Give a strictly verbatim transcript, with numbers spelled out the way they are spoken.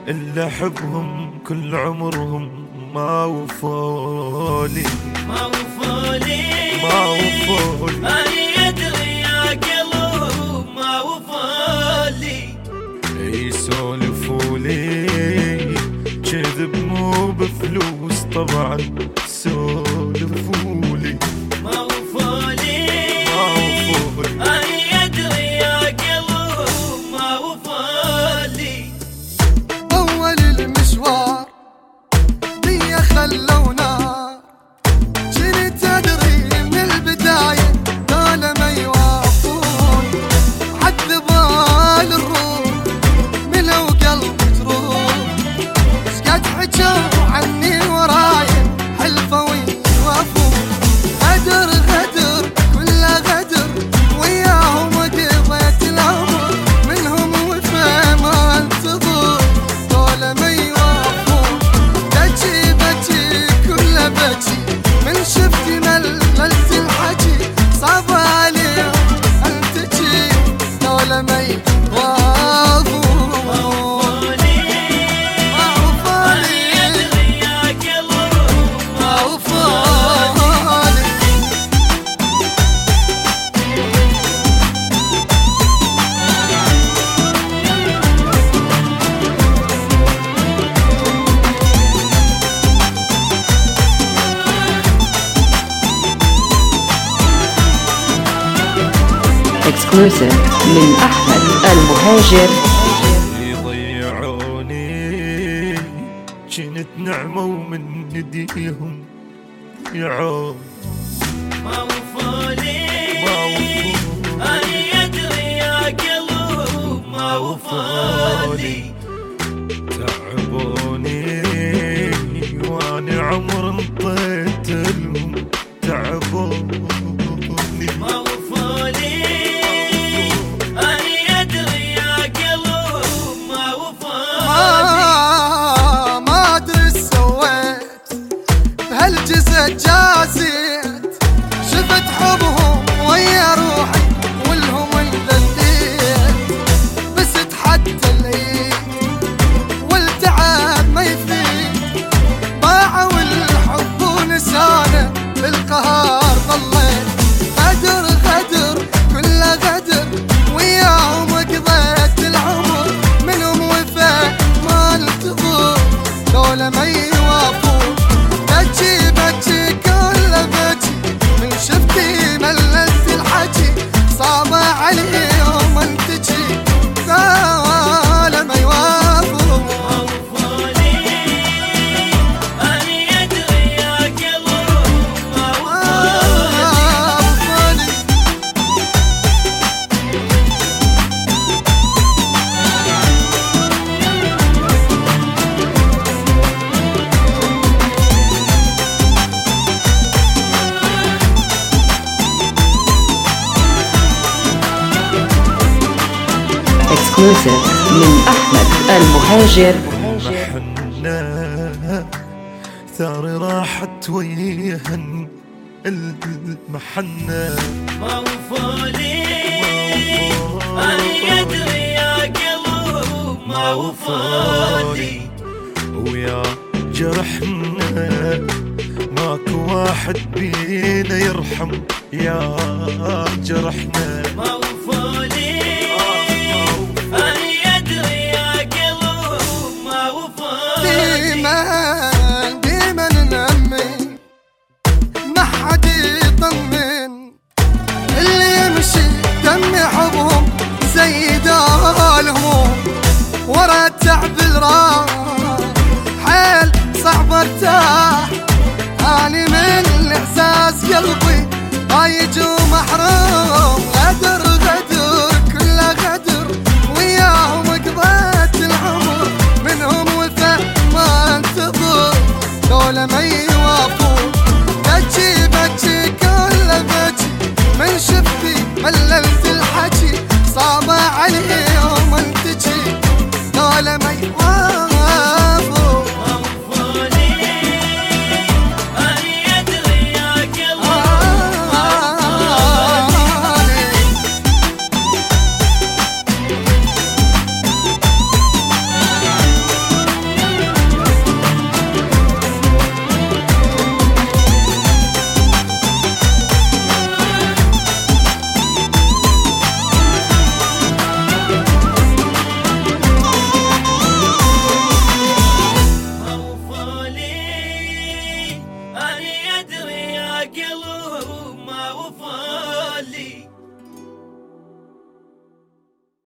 اللي احبهم كل عمرهم ما وفولي ما وفولي ما وفولي أنا أدري يا قلب ما وفولي. يسولفولي كذب مو بفلوس طبعا سولفولي ما وفولي ما وفولي أنا أدري يا قلب ما وفولي. أول المشوار بيا خلونا كنت أدري من البداية دول ما يوافون عذبال الروح ملو قلبي تروح شقد حجوا عني ورايا حلفوا ويوافون غدر غدر كله غدر وياهم قضيت العمر منهم وفا ما انتظر دول ما يوافون بجي بجي كله بجي من شفتي مللت الحكي صعب عليهم ان تجي دول ما يوافون. Exclusive من أحمد المهاجر. يضيعوني كنت نعمة ومن نديهم يعون ما وفولي ما وفولي أنا أدري يا قلب ما وفولي. تعبوني وانا عمر انطيت لهم تعبوني ما وفولي أنا أدري يا قلب ما وفولي. ما ما ادري سويت بهالجزء جازيت شفت حبهم ويا روحي والهم انذليت بس حتى الايد والتعب ما يفيد باعوا الحب ونسانه بالقهار ظليت غدر غدر كله غدر وياهم قضيت العمر منهم وفا ما انتظر دول ما يوافون بجي بجي كله بجي من شفتي مللت الحكي صعب عليهم ان تجي دول ما يوافون. ما وفولي أنا أدري يا قلب ما وفولي. Exclusive من أحمد المهاجر. المحنة ثاري راحت ويهن المحنة ما وفولي أنا أدري يا قلب ما وفولي. ويا جرحنا ماكو واحد بينا يرحم يا جرحنا ما وفولي أنا أدري يا قلب ما وفولي. ديما ديما نأمن ما حد يطمن اللي يمشي دم حبهم زي الهموم ورا التعب الراح حيل صعب ارتاح اني من الاحساس قلبي هايج ومحروم غدر